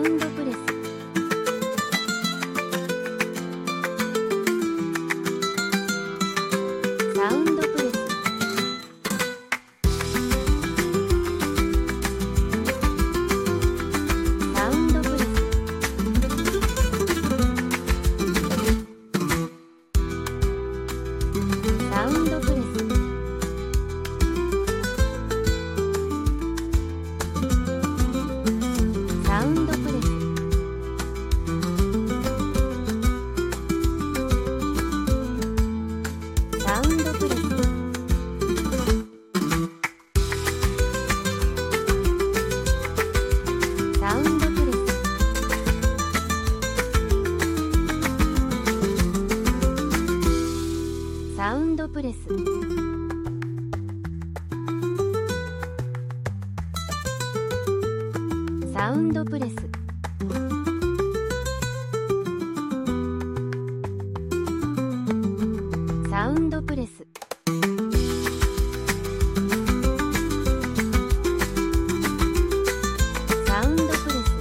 ウンドプレス、サウンドプレス、サウンドプレス、サウンドプレス、サウンドプレス、サウンドプレス、サウンドプレス、サウンドプレス、サウンドプレス、サウンドプレス、サウンドプレス、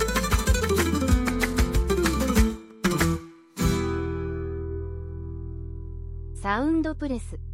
サウンドプレス。